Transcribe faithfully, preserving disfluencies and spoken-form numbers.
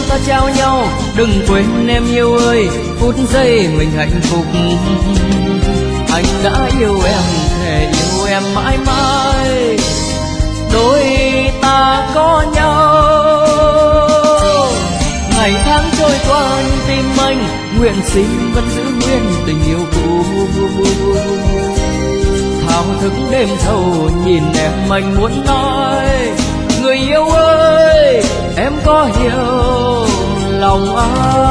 ta trao nhau, đừng quên em yêu ơi, phút giây mình hạnh phúc. Anh đã yêu em, thề yêu em mãi mãi, đôi ta có nhau. Ngày tháng trôi qua nhưng tim anh nguyện xin vẫn giữ nguyên tình yêu cũ. Thao thức đêm thâu nhìn em anh muốn nói, người yêu ơi em có hiểu lòng anh.